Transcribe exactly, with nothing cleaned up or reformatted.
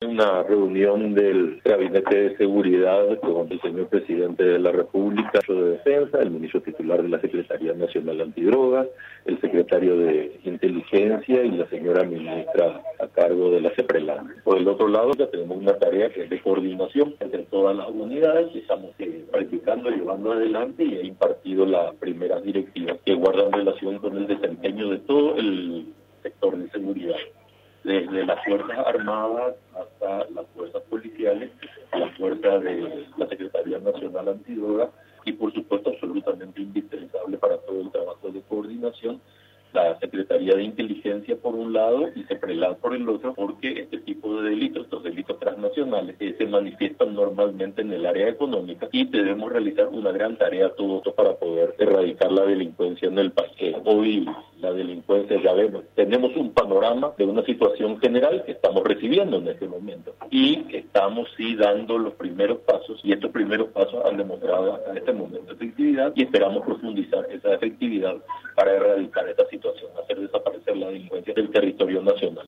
una reunión del Gabinete de Seguridad con el señor Presidente de la República, el ministro de Defensa, el ministro titular de la Secretaría Nacional Antidrogas, el secretario de Inteligencia y la señora ministra a cargo de la CEPRELAN. Por el otro lado, ya tenemos una tarea que es de coordinación entre todas las unidades que estamos eh, practicando, llevando adelante, y he impartido las primeras directivas que guardan relación con el desempeño de todo el sector de seguridad, desde las Fuerzas Armadas hasta las fuerzas policiales, las fuerzas de la Secretaría Nacional Antidroga y, por supuesto, absolutamente indispensable para todo el trabajo de coordinación, la Secretaría de Inteligencia por un lado y CEPRELAN por el otro, porque este tipo de delitos, estos delitos transnacionales, eh, se manifiestan normalmente en el área económica y debemos realizar una gran tarea todos para poder erradicar la delincuencia en el país. Eh, hoy la delincuencia, ya vemos, tenemos un panorama de una situación general que estamos recibiendo en este momento y estamos sí dando los primeros pasos, y estos primeros pasos han demostrado hasta este momento efectividad, y esperamos profundizar esa efectividad para erradicar esta situación, hacer desaparecer la delincuencia del territorio nacional.